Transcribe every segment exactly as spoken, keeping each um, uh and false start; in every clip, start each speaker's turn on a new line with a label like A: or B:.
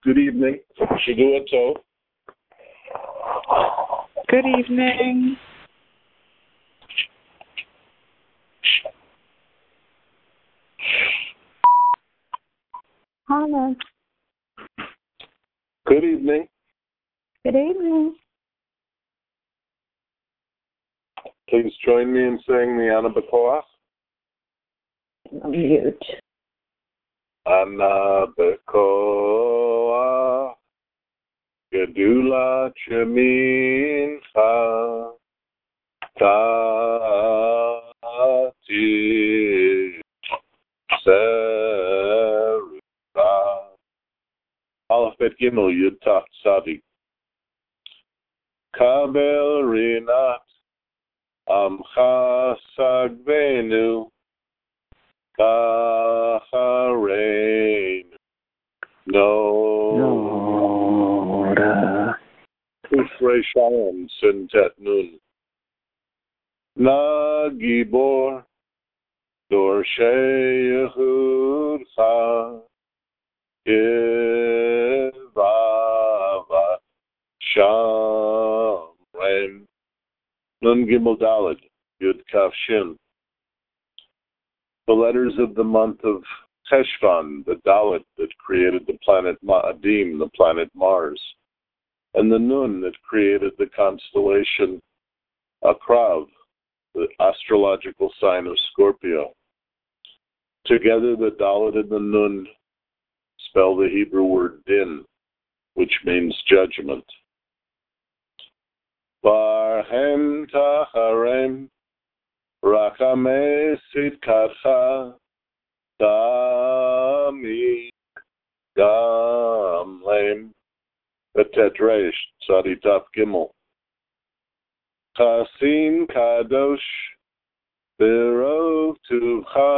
A: Good evening. Shavua Tov.
B: Good evening.
C: Hello.
A: Good evening.
C: Good evening.
A: Please join me in saying the Ana B'Koach.
C: Mute.
A: Ana B'Koach Gedulat Shemincha Tati Seruka Aleph Bet Gimel Yud Taf Tzadi Kabel Rinat Amcha Sagvenu Kachareinu Nora Kufrei Shalom Sintet Nun Na Gibor Dorshei Yehudcha Kivava Shamrem Nun Gimel Daled Yud Kaf Shin. The letters of the month of Cheshvan, the Dalet that created the planet Ma'adim, the planet Mars, and the Nun that created the constellation Akrav, the astrological sign of Scorpio. Together, the Dalet and the Nun spell the Hebrew word Din, which means judgment. Barhem Tacharem Rachamei Sidkatcha Dami Gamlem Betetresh Tzaditaf Gimel Chasin Kadosh Birov Tuvcha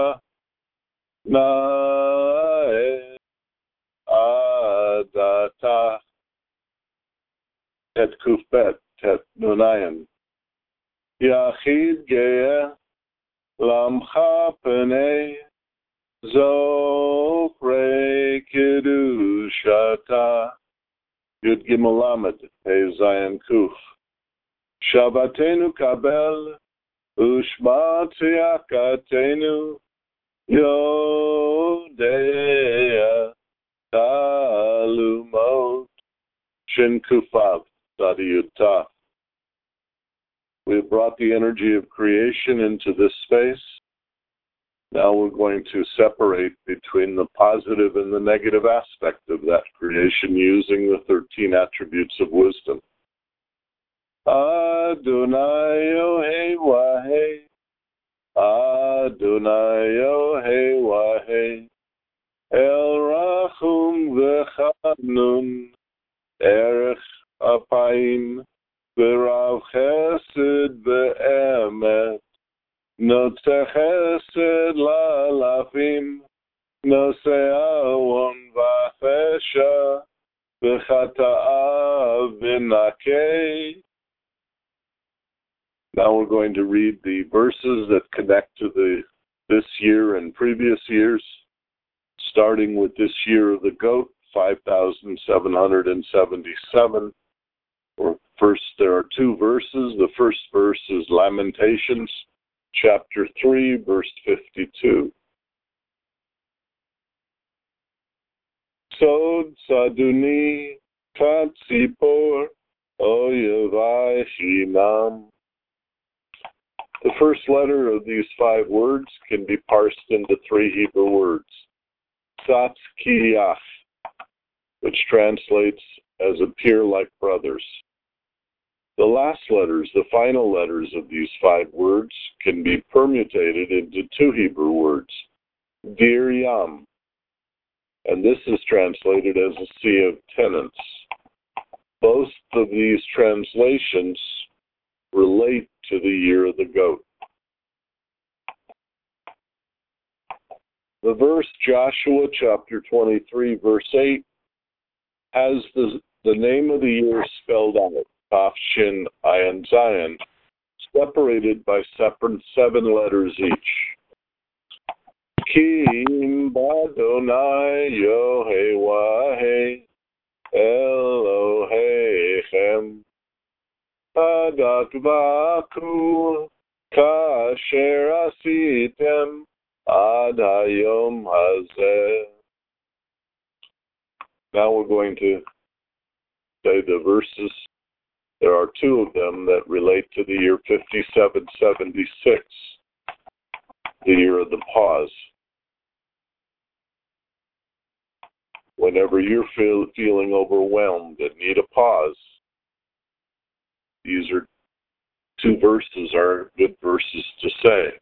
A: Nae Adata Tet Kufbet Tet Nunayan Yachid Ge'eh Lamcha Penei Zokrei Kedushata Yud Gimel Lamed Hey Zayin Kuf Shabbatenu Kabel Ushma Tziyakatenu Yodea Talumot Shin Kufav Tzadi Yutah. We have brought the energy of creation into this space. Now we're going to separate between the positive and the negative aspect of that creation using the thirteen attributes of wisdom. Adonai Yohei Wahei, Adonai Yohei Wahei, El Rachum V'Chanun, Erech Apayim, V'Rav Chesed V'Emet, Notze Chesed La'alafim, Nose Awon V'Chesha, V'Chata'a V'Nakei. Now we're going to read the verses that connect to the this year and previous years, starting with this year of the goat, five thousand seven hundred seventy-seven. Or first, there are two verses. The first verse is Lamentations, chapter three, verse fifty-two. Sod Saduni Katzipor Oyevai Hinam. The first letter of these five words can be parsed into three Hebrew words. Tzatz Kiyach, which translates as appear like brothers. The last letters, the final letters of these five words, can be permutated into two Hebrew words, Dir Yam, and this is translated as a sea of tenants. Both of these translations relate to the year of the goat. The verse Joshua chapter twenty-three, verse eight, has the, the name of the year spelled out, Taf Shin Ayin Zayin, separated by separate seven letters each. Kim Badonai Yohei Wahei Elohechem adat vaku kasher asitem ad hayom hazeh. Now we're going to say the verses. There are two of them that relate to the year fifty-seven seventy-six, the year of the pause. Whenever you're feel, feeling overwhelmed and need a pause, these are two verses are good verses to say.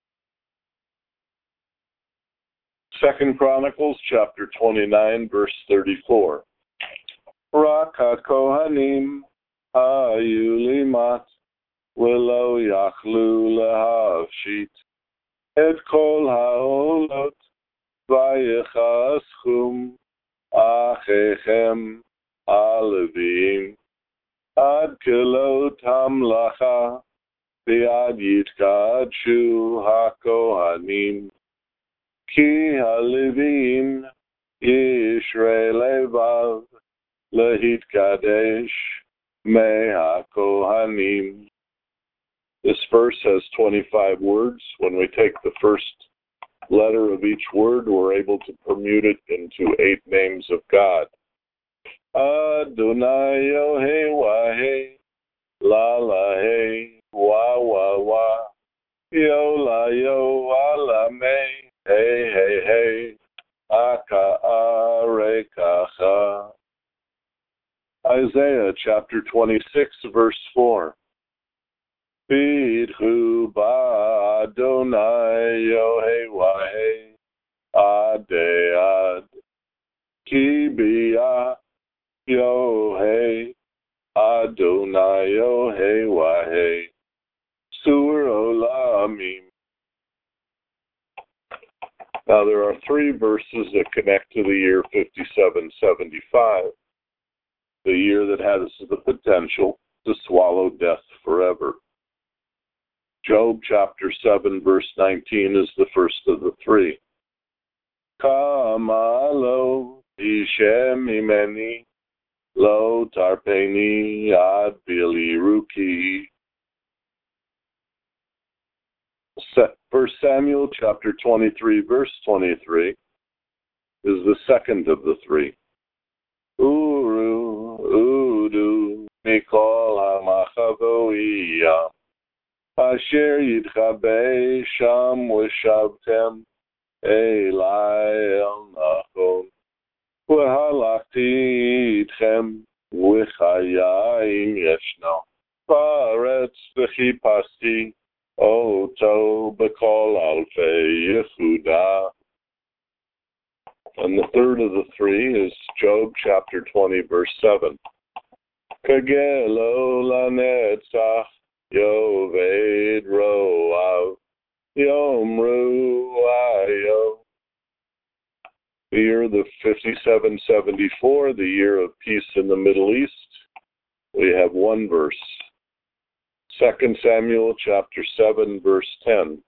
A: Second Chronicles chapter twenty-nine, verse thirty-four. Rak ha-kohanim hayu limat v'lo yachlu lehavshit et kol ha'olot v'yechaschum achechem alevim ad kilot hamlacha v'ad yitkadshu ha-kohanim ki halevim yishrei levav lehitkadesh meha kohanim. This verse has twenty-five words. When we take the first letter of each word, we're able to permute it into eight names of God. Adonai Yohe Wahe La La He Wa Wa Wa Yo La Yo Ala Me Hey Hey Hey Aka Are Kacha. Isaiah chapter twenty-six, verse four. Bidhu ba Adonai Yohe Wahe Adead Ki bia Yohe Adonai Yohe Wahe Sur Olamim. Now there are three verses that connect to the year fifty-seven seventy-five, the year that has the potential to swallow death forever. Job chapter seven, verse nineteen is the first of the three. Kama lo ishem imeni lo tarpeni ad biliruki. First Samuel chapter twenty-three, verse twenty-three is the second of the three. Uru, udu, mikol hamachavoiyah, asher yitchabe sham v'shavtem elai el nachon, v'halachti itchem v'chayayim yeshno, v'aretz v'chipasti oto b'kol alfei Yehuda. And the third of the three is Job chapter twenty, verse seven. Kagelo lanetzach yoved roav yomru ayo. The year of the fifty-seven seventy-four, the year of peace in the Middle East, we have one verse. Second Samuel chapter seven, verse ten.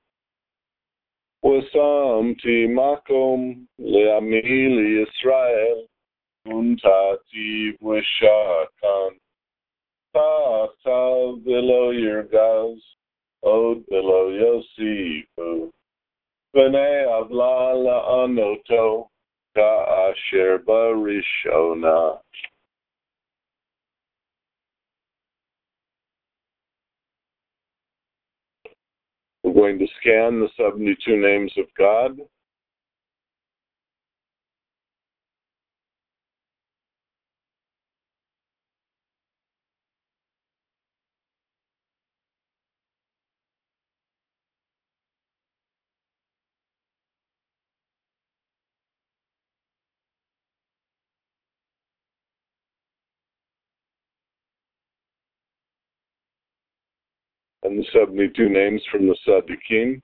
A: Wasamti makom le'ami liYisrael untati v'shakan ta'atav v'lo yirgaz od v'lo yosifu v'nei avla la'anoto ka'asher barishona. We're going to scan the seventy-two names of God. And the seventy-two names from the Tzaddikim.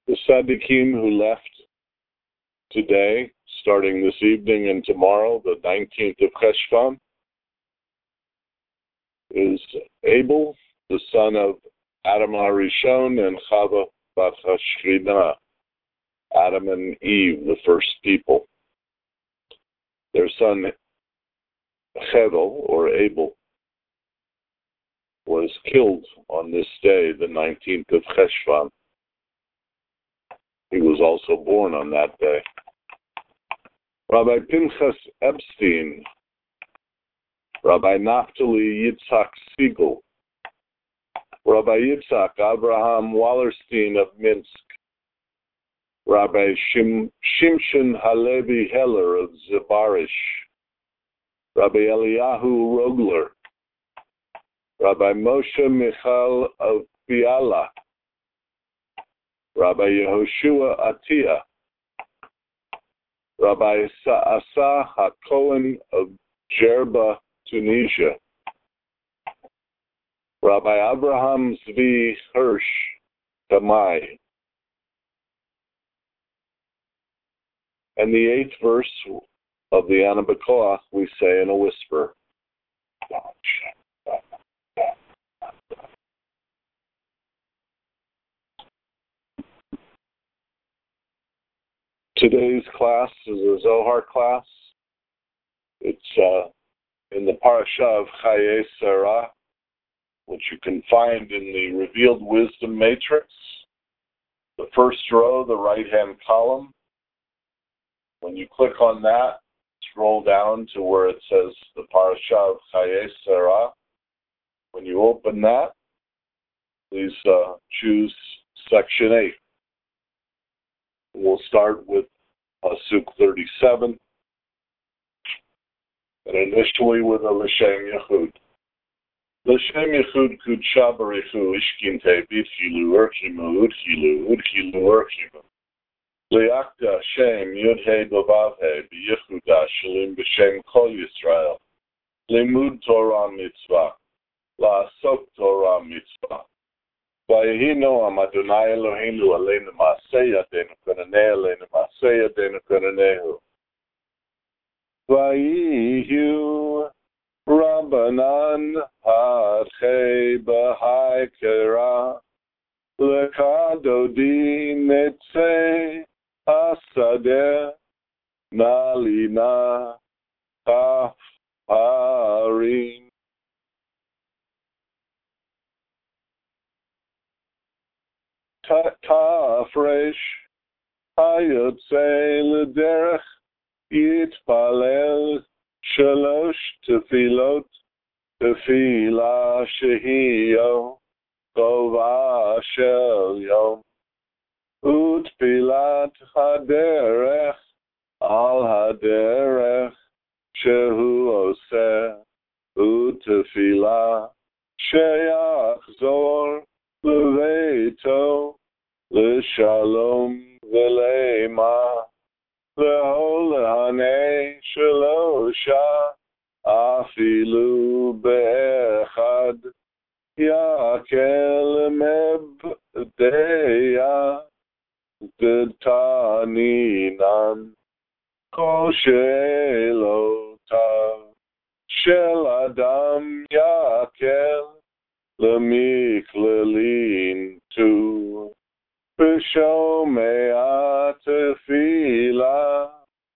A: The Tzaddikim who left today, starting this evening and tomorrow, the nineteenth of Cheshvan, is Abel, the son of Adam HaRishon and Chava Bat HaShrina, Adam and Eve, the first people. Their son Hevel, or Abel, was killed on this day, the nineteenth of Cheshvan. He was also born on that day. Rabbi Pinchas Epstein, Rabbi Naftali Yitzhak Siegel, Rabbi Yitzhak Abraham Wallerstein of Minsk, Rabbi Shim, Shimshon Halevi Heller of Zibarish, Rabbi Eliyahu Rogler, Rabbi Moshe Michal of Biala, Rabbi Yehoshua Atiyah, Rabbi Asa HaKohen of Jerba, Tunisia, Rabbi Abraham Zvi Hirsch Tamai. And the eighth verse of the Ana B'Koach we say in a whisper. Today's class is a Zohar class. It's uh, in the parasha of Chayei Sarah, which you can find in the Revealed Wisdom Matrix. The first row, the right-hand column. When you click on that, scroll down to where it says the parasha of Chayei Sarah. When you open that, please uh, choose section eight. We'll start with Pasuk thirty-seven, and initially with a L'Shem Yechud. L'Shem Yechud Kudsha Barichu Ishkinte B'Tchilu Urchimu Udchilu Udchilu Urchimu Liakta Hashem Yudhe Bavavhe B'Yechuda Shalim B'Shem Kol Yisrael Limud Torah Mitzvah La'asok Torah Mitzvah Vayehi Noam Adonai Eloheinu Aleinu Ma'aseh Yadeinu Konaneh Aleinu Ma'aseh Yadeinu Konanehu Vayihu Rabbanan Hadchei B'Hai Kera Lekadodi Netzei Hasadeh Nalina Kaf Harim Tafresh Hayotze L'Derech Yitpalel Shalosh Tefilot Tefila Shehiyo Tova Shel Yom Utpilat Haderech Al Haderech Shehu Oseh Utefila Sheyachzor Leveito L'Shalom V'Leima Leholehane Shalosha Afilu Be'echad Yakel Mebdeya Detaninam Kol She'elotav Shel Adam Yakel L'Miklelin Tu B'Shomea Tefila.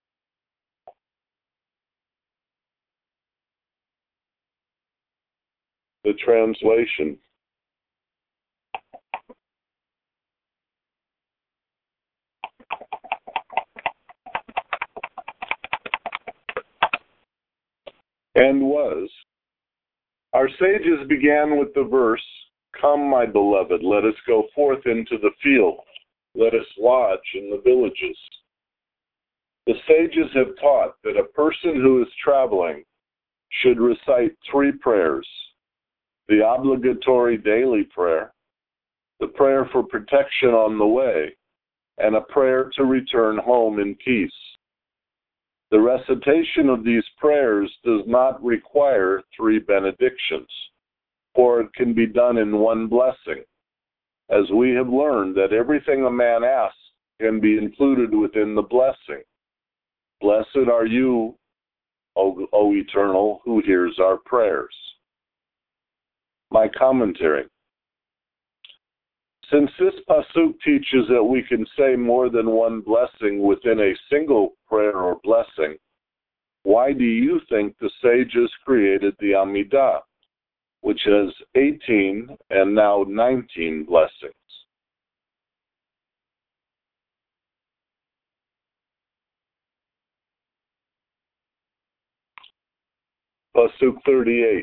A: The translation. And was. Our sages began with the verse, "Come, my beloved, let us go forth into the field. Let us lodge in the villages." The sages have taught that a person who is traveling should recite three prayers: the obligatory daily prayer, the prayer for protection on the way, and a prayer to return home in peace. The recitation of these prayers does not require three benedictions, for it can be done in one blessing. as we have learned that everything a man asks can be included within the blessing. Blessed are you, O, o Eternal, who hears our prayers. My commentary. Since this pasuk teaches that we can say more than one blessing within a single prayer or blessing, why do you think the sages created the Amidah, which has eighteen and now nineteen blessings? Pasuk thirty-eight.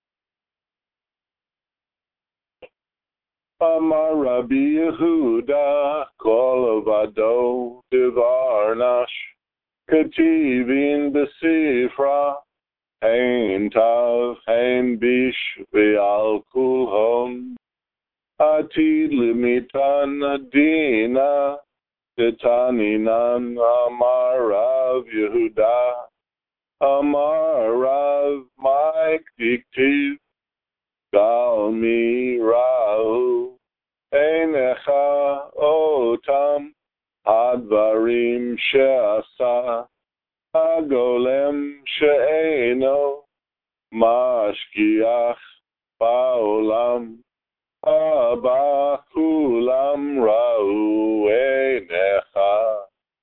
A: Amar Rabbi Yehuda, kol avado devar nash, ketivin besifra, hein tav, hein bish, ve'al kulhon, atid limitan adina, detaninan Amar Rav Yehuda, Amar Rav Mike diktiv, Gal mi rahu, einecha otam, hadvarim she'asa, hagolem she'eno, mashgiach ba'olam, haba kulam rahu einecha,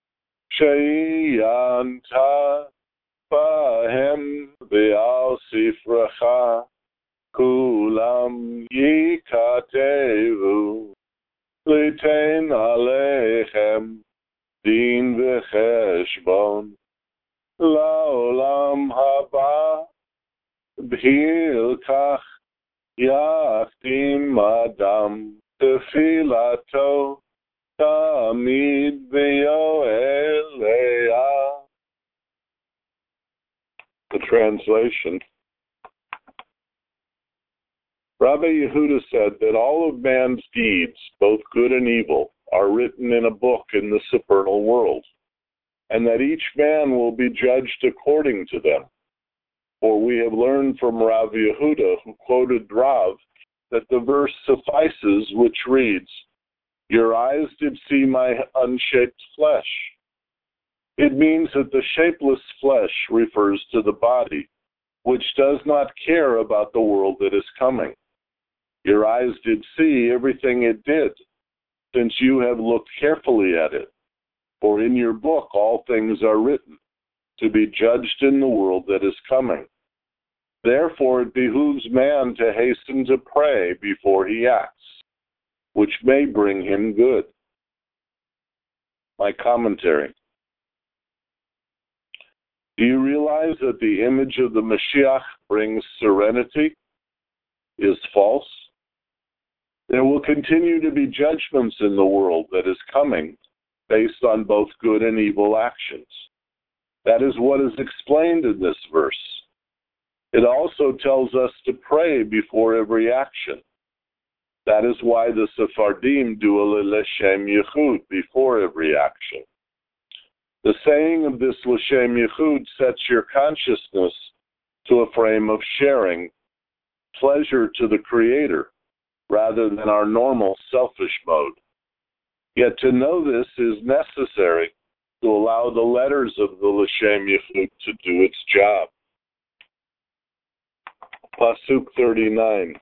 A: she'yanta bahem ve'al sifrecha, Kulam yikatevu, litein alechem, din v'cheshbon, laolam haba, b'hilkach, yachtim adam, tefilato, tamid v'yoel leah. The translation. Rabbi Yehuda said that all of man's deeds, both good and evil, are written in a book in the supernal world, and that each man will be judged according to them. For we have learned from Rav Yehuda, who quoted Rav, that the verse suffices, which reads, "Your eyes did see my unshaped flesh." It means that the shapeless flesh refers to the body, which does not care about the world that is coming. Your eyes did see everything it did, since you have looked carefully at it. For in your book all things are written, to be judged in the world that is coming. Therefore it behooves man to hasten to pray before he acts, which may bring him good. My commentary. Do you realize that the image of the Mashiach brings serenity? Is false? There will continue to be judgments in the world that is coming based on both good and evil actions. That is what is explained in this verse. It also tells us to pray before every action. That is why the Sephardim do a L'Shem Yechud before every action. The saying of this L'Shem Yechud sets your consciousness to a frame of sharing pleasure to the Creator, rather than our normal selfish mode. Yet to know this is necessary to allow the letters of the L'Shem Yechud to do its job. Pasuk thirty-nine.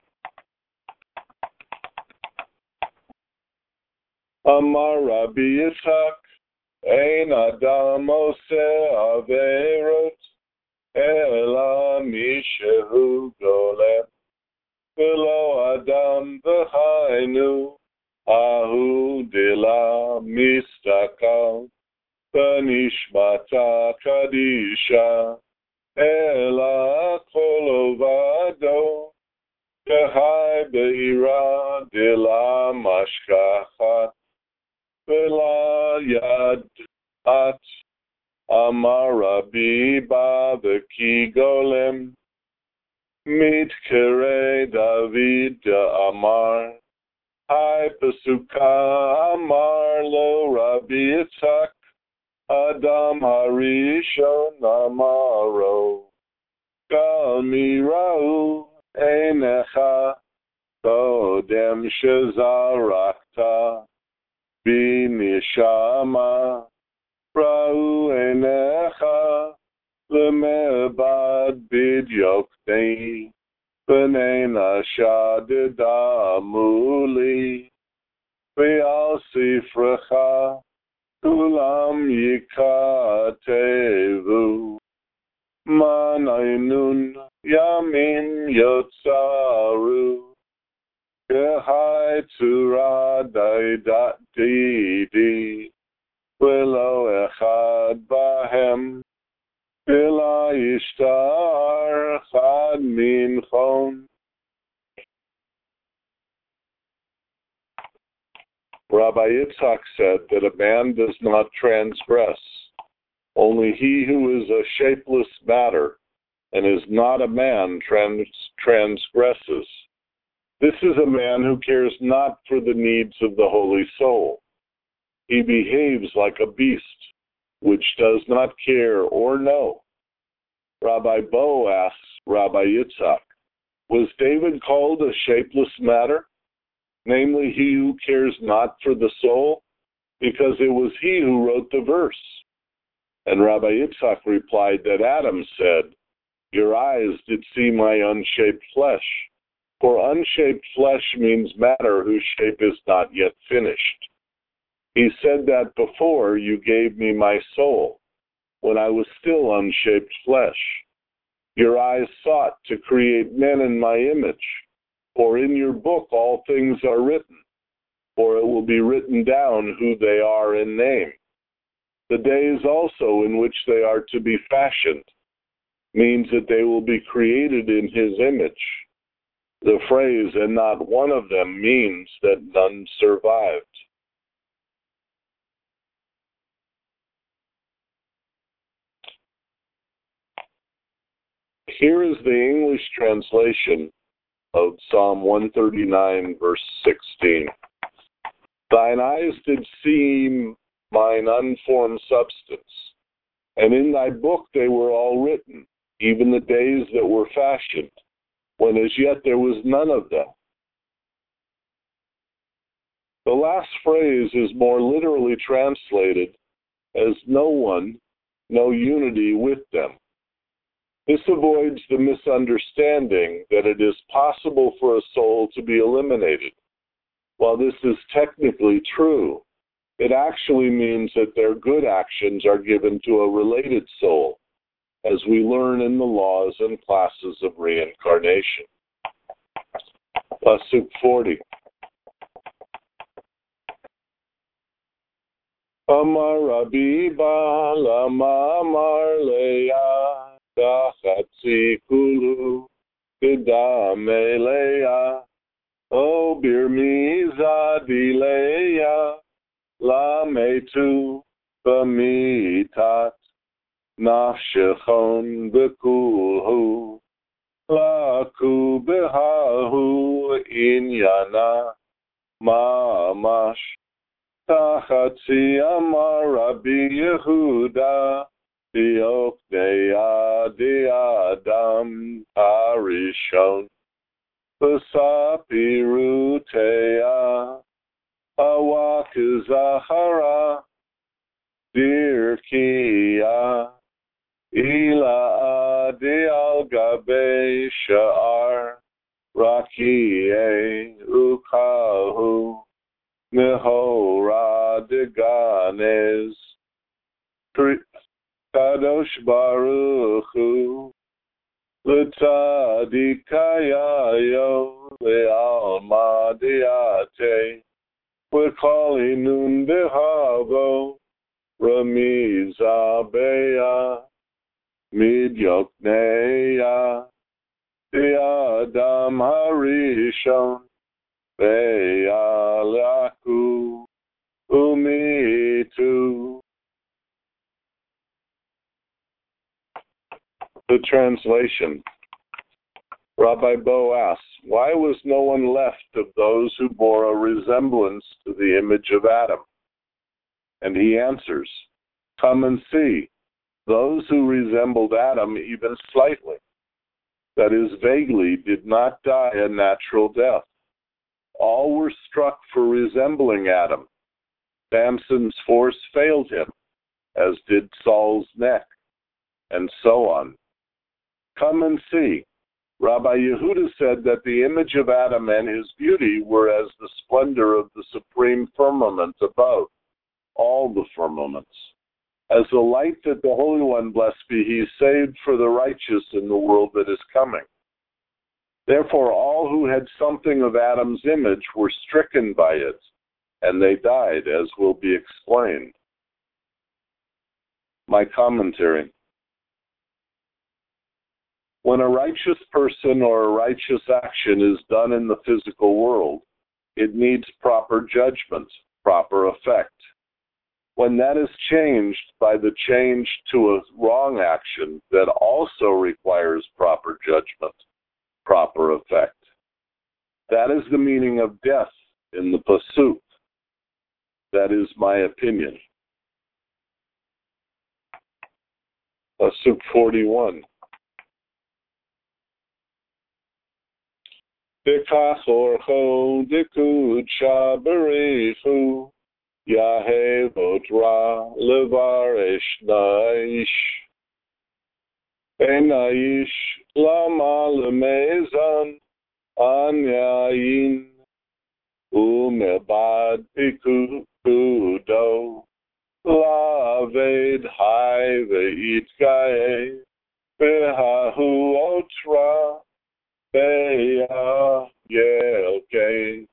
A: Amar Rabbi Yitzchak, Ein Adam Oseh Averot, Ela Mishehu Golem, V'lo Adam V'chainu, Ahu Dila Mistakal, V'nishmata Kadisha, Ela Kol Ovado, V'chai Be'ira Dila Mashkachat, V'la Yad At, Amar Rabbi Ba V'ki Golem, Mit Kere David Amar, Hai Pesuka Amar Lo Rabbi Yitzchak, Adam Harishon Amaro, Gal Mirau Einecha, Tod Kodem Shezarakta Binishama Ra'u Enecha Lemebad Bidyoknei Benena Shadida Muli Ve'al Sifrecha Kulam Yikatevu Manaynun Yamin Yotzaru Gehai Tura Daidat Didi Velo Echad Bahem Bila Yishtar Chad Minchon. Rabbi Yitzhak said that a man does not transgress. Only he who is a shapeless matter and is not a man trans- transgresses. This is a man who cares not for the needs of the holy soul. He behaves like a beast, which does not care or know. Rabbi Bo asks Rabbi Yitzhak, was David called a shapeless matter? Namely, he who cares not for the soul, because it was he who wrote the verse. And Rabbi Yitzhak replied that Adam said, your eyes did see my unshaped flesh. For unshaped flesh means matter whose shape is not yet finished. He said that before you gave me my soul, when I was still unshaped flesh. Your eyes sought to create men in my image. For in your book all things are written, for it will be written down who they are in name. The days also in which they are to be fashioned means that they will be created in his image. The phrase, and not one of them, means that none survived. Here is the English translation of Psalm one thirty-nine, verse sixteen. Thine eyes did see mine unformed substance, and in thy book they were all written, even the days that were fashioned, when as yet there was none of them. The last phrase is more literally translated as no one, no unity with them. This avoids the misunderstanding that it is possible for a soul to be eliminated. While this is technically true, it actually means that their good actions are given to a related soul, as we learn in the laws and classes of reincarnation. Pasuk forty. Amar Rabbi Ba'alama Amar Leah Dachatzi Kulu Gedam Eleah O Birmiza Dileah Lametu Bamitat Nafshechon Bekulhu Laku Behahu Inyana Mamash Tachatzi Amar Rabbi Yehuda Diokneya Diadam Arishon Pasapiruteya Awakizahara Dirkiya Ila Dial Gabe Sha'ar Rakie Ukahu Mehora Deganes Kadosh Baruch Hu L'tzadikayayo Le'alma Diate V'kali Nun Behavo Ramiza Beya Midyokneya Diadam Harishon Beya Laku Umitu. The translation. Rabbi Bo asks, why was no one left of those who bore a resemblance to the image of Adam? And he answers, come and see, those who resembled Adam even slightly, that is, vaguely, did not die a natural death. All were struck for resembling Adam. Samson's force failed him, as did Saul's neck, and so on. Come and see. Rabbi Yehuda said that the image of Adam and his beauty were as the splendor of the supreme firmament above, all the firmaments, as the light that the Holy One, blessed be He, saved for the righteous in the world that is coming. Therefore, all who had something of Adam's image were stricken by it, and they died, as will be explained. My commentary. When a righteous person or a righteous action is done in the physical world, it needs proper judgment, proper effect. When that is changed by the change to a wrong action that also requires proper judgment, proper effect. That is the meaning of death in the Pasuk. That is my opinion. Pasuk forty-one. B'kach orcho dekudsha berichu Yahevot ra levaresh naish Enaish lama lemezan anyayin umebad pikudo laved hai veitgae behahu otra beya yelke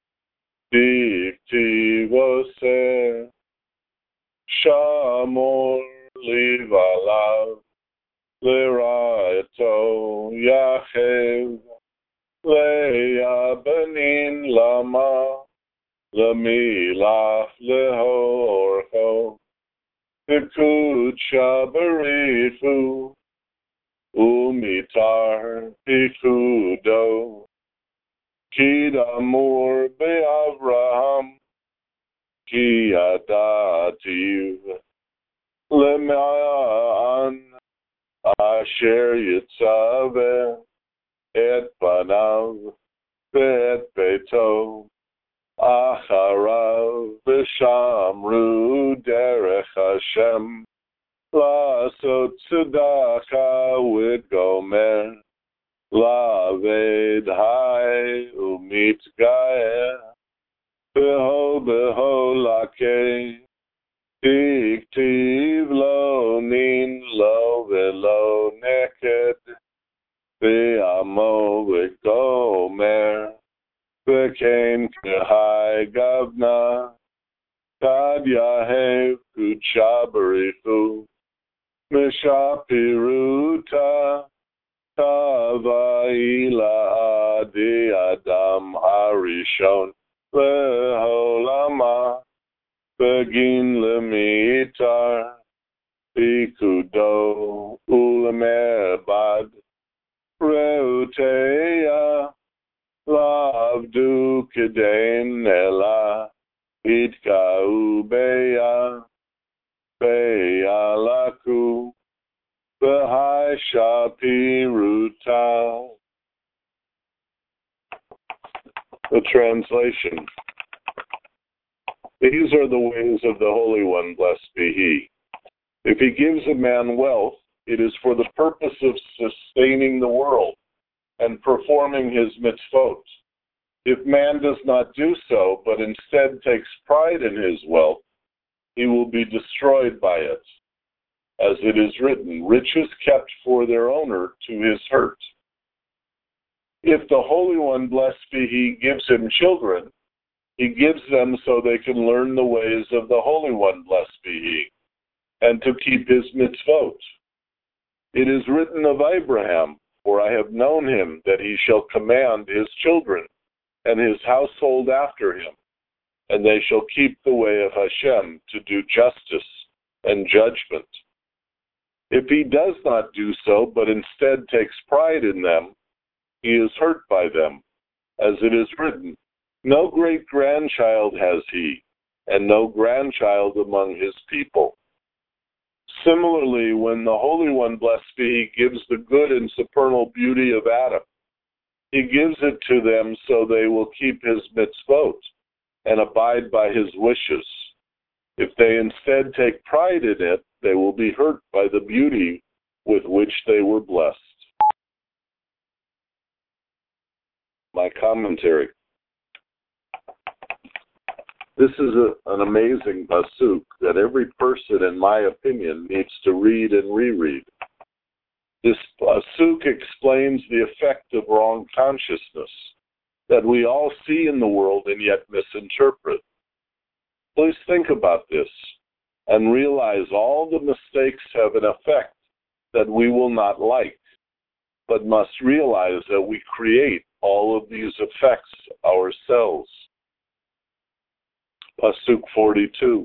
A: Diktivose Shamor Livalav Lirato Yachev Leia Benin Lama Lamilach Lehorcho Pikudsha Berifu Umitar Pikudo Ki damur be'Avraham, ki yadativ lema'an asher yitzaveh et panav ve'et beito acharav v'shamru derech Hashem la'asot tzedakah v'gomer Laved hai umit gae beho beho lake diktiv lo nin lo velo neked be'amo v'gomer be'kein kehai gavna kad yahev kudsha berichu mishapiruta Tavaila adi Adam Harishon leholama begin lemitar pikudo ulemebad reuteya lavdu kedain ela itka ubeya beya laku Bahai Shapiruta. The translation. These are the ways of the Holy One, blessed be He. If He gives a man wealth, it is for the purpose of sustaining the world and performing his mitzvot. If man does not do so, but instead takes pride in his wealth, he will be destroyed by it. As it is written, riches kept for their owner to his hurt. If the Holy One, blessed be He, gives him children, He gives them so they can learn the ways of the Holy One, blessed be He, and to keep His mitzvot. It is written of Abraham, for I have known him, that he shall command his children and his household after him, and they shall keep the way of Hashem to do justice and judgment. If he does not do so, but instead takes pride in them, he is hurt by them. As it is written, no great-grandchild has he, and no grandchild among his people. Similarly, when the Holy One, blessed be He, gives the good and supernal beauty of Adam, He gives it to them so they will keep his mitzvot and abide by his wishes. If they instead take pride in it, they will be hurt by the beauty with which they were blessed. My commentary. This is a, an amazing pasuk that every person, in my opinion, needs to read and reread. This pasuk explains the effect of wrong consciousness that we all see in the world and yet misinterpret. Please think about this and realize all the mistakes have an effect that we will not like, but must realize that we create all of these effects ourselves. Pasuk forty-two.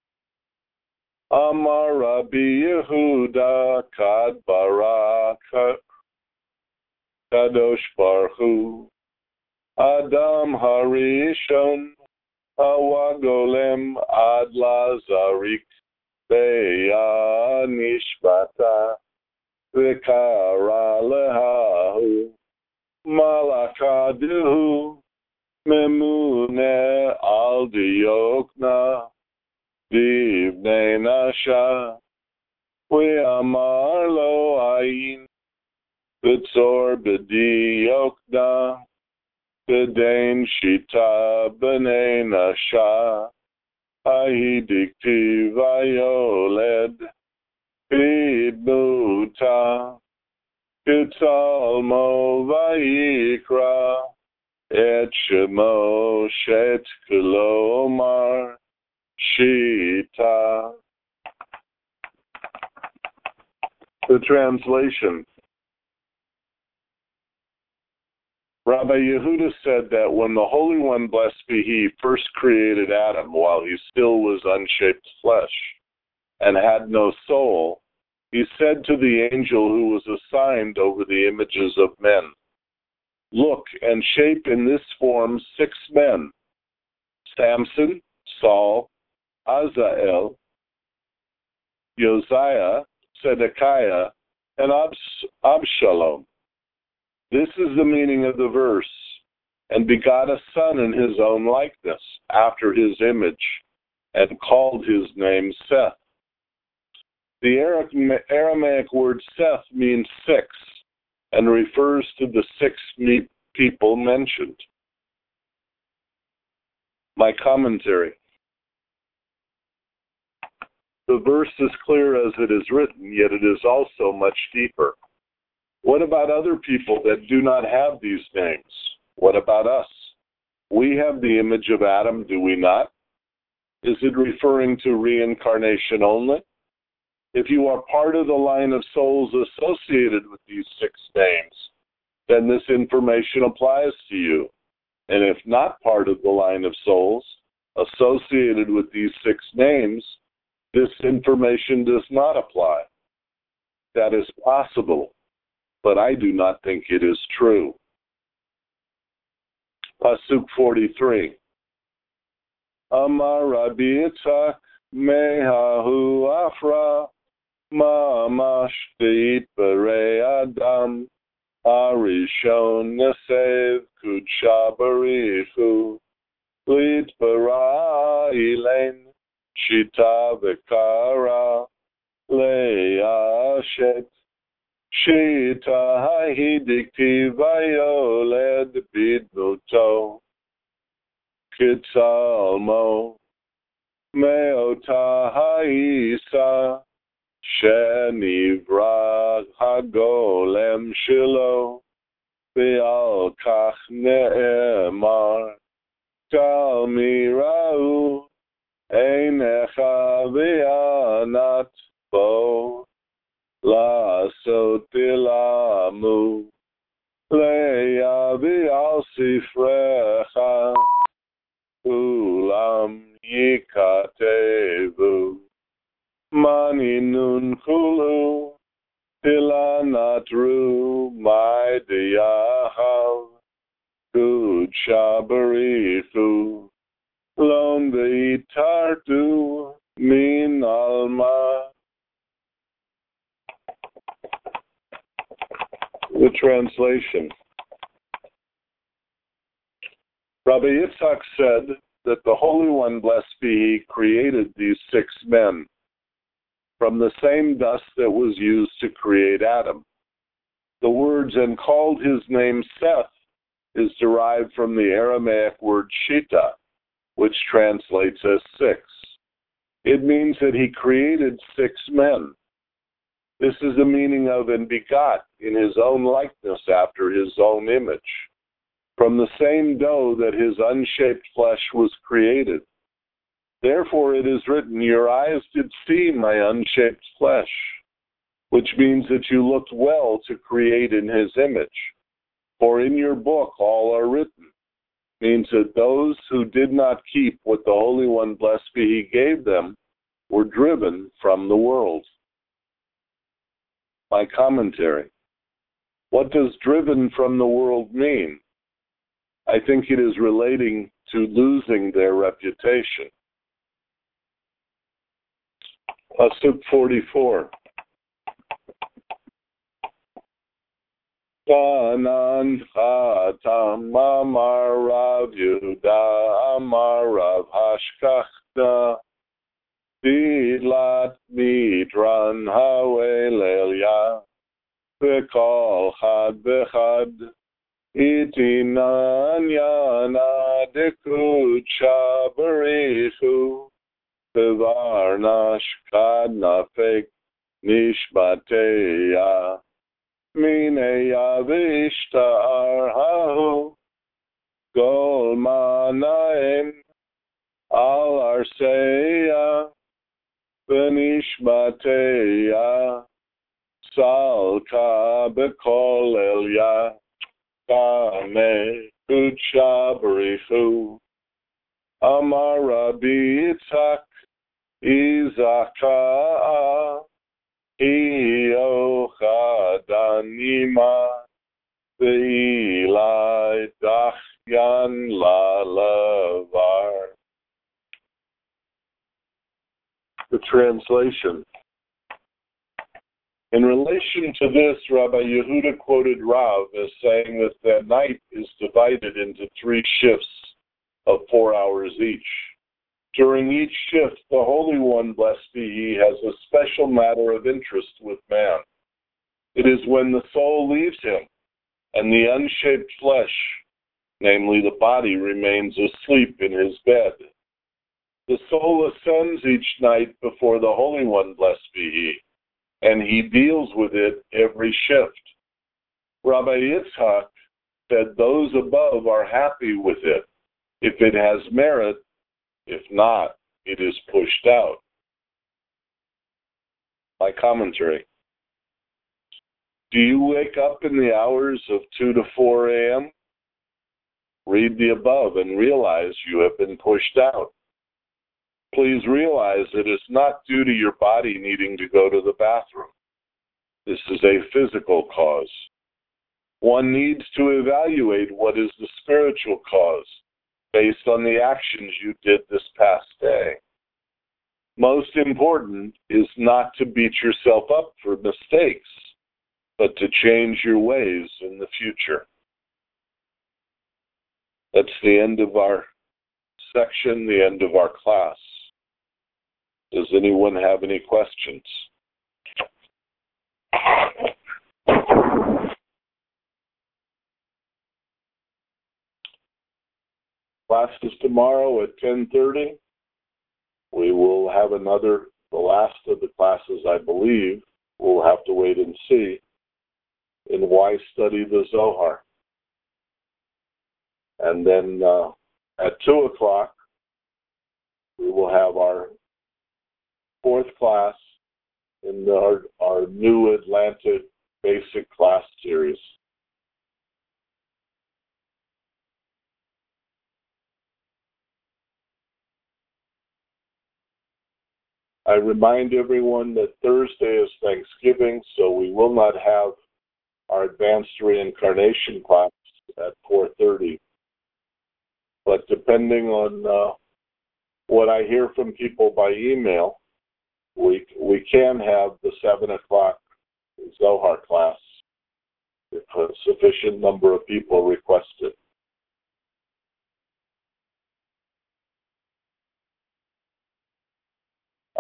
A: Amar Rabbi Yehuda Kad Barak Kadosh Baruch Hu Adam Harishon Hawa Golem Ad Lazarik Beya Nishbata Vikara Lehahu Malakaduhu Memune Al Diokna Divnei Nasha We'amar Lo Ayin Vitzor B'Diokna B'Dain Shita B'nei Nasha Ahidikti Vayoled Bidmuta Kitzalmo Vayikra Et Shemo Shet Kolomar Shita. The translation. Rabbi Yehuda said that when the Holy One, blessed be He, first created Adam while he still was unshaped flesh and had no soul, he said to the angel who was assigned over the images of men, "Look and shape in this form six men, Samson, Saul, Azael, Josiah, Zedekiah, and Abs- Absalom." This is the meaning of the verse, "and begot a son in his own likeness, after his image, and called his name Seth." The Aramaic word Seth means six, and refers to the six people mentioned. My commentary. The verse is clear as it is written, yet it is also much deeper. What about other people that do not have these names? What about us? We have the image of Adam, do we not? Is it referring to reincarnation only? If you are part of the line of souls associated with these six names, then this information applies to you. And if not part of the line of souls associated with these six names, this information does not apply. That is possible, but I do not think it is true. Pasuk forty-three. Amar Rabbi Yitzchak Mehahu Afra Mamash Deit Berei Adam Arishon Nesev Kudsha Barichu Lit Bara Ilain Shita Vekara Leashet Shita Hahidikti Vayoled Bidmuto Kitzalmo Meota Haisa Shenivra Hagolem Shilo Be'al Kach Ne'emar Kal Mirau Einecha Ve'anat Bo La Sotilamu Leia Ve'al Sifrecha Ulam Yikatevu Mani Nun Kulu Tilanatru My Diyahav Good Shabarifu Lon Beitartu Min Alma. The translation. Rabbi Yitzhak said that the Holy One, blessed be He, created these six men from the same dust that was used to create Adam. The words, and called his name Seth, is derived from the Aramaic word shita, which translates as six. It means that he created six men. This is the meaning of and begot in his own likeness after his own image, from the same dough that his unshaped flesh was created. Therefore it is written, your eyes did see my unshaped flesh, which means that you looked well to create in his image. For in your book all are written, means that those who did not keep what the Holy One, blessed be He, gave them were driven from the world. My commentary. What does driven from the world mean? I think it is relating to losing their reputation. Pasuk forty-four. Tanan Chatam Amar Rav Yehuda Amar Rav Hashkachta Dilat Midran Hawelelya V'kol Chad V'chad Itinan Yana Dekucha Barichu V'varnash Kad Nafek Nishbateya Mineya Vishtar Hahu Gol Manaim Al Arseya Benishbateya Salka Bekol Elya Kame Kuchabrichu Amar Rabbi Yitzhak Izaka Iyo Chadanima Ve'ilai Dachyan Lalavar. The translation. In relation to this, Rabbi Yehuda quoted Rav as saying that the night is divided into three shifts of four hours each. During each shift, the Holy One, blessed be He, has a special matter of interest with man. It is when the soul leaves him and the unshaped flesh, namely the body, remains asleep in his bed. The soul ascends each night before the Holy One, blessed be He, and He deals with it every shift. Rabbi Yitzhak said those above are happy with it, if it has merit. If not, it is pushed out. My commentary. Do you wake up in the hours of two to four a.m.? Read the above and realize you have been pushed out. Please realize it is not due to your body needing to go to the bathroom. This is a physical cause. One needs to evaluate what is the spiritual cause, based on the actions you did this past day. Most important is not to beat yourself up for mistakes, but to change your ways in the future. That's the end of our section, the end of our class. Does anyone have any questions? Class is tomorrow at ten thirty. We will have another, the last of the classes, I believe. We'll have to wait and see. In Why Study the Zohar. And then uh, at two o'clock, we will have our fourth class in our, our new Atlanta basic class series. I remind everyone that Thursday is Thanksgiving, so we will not have our advanced reincarnation class at four thirty. But depending on uh, what I hear from people by email, we we can have the seven o'clock Zohar class if a sufficient number of people request it.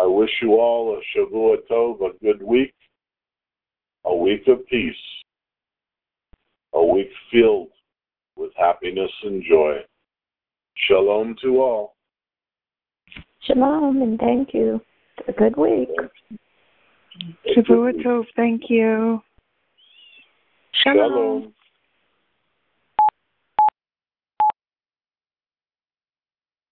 A: I wish you all a Shavua Tov, a good week, a week of peace, a week filled with happiness and joy. Shalom to all.
C: Shalom, and thank you. A good week.
B: Shavua Tov, thank you.
A: Shalom.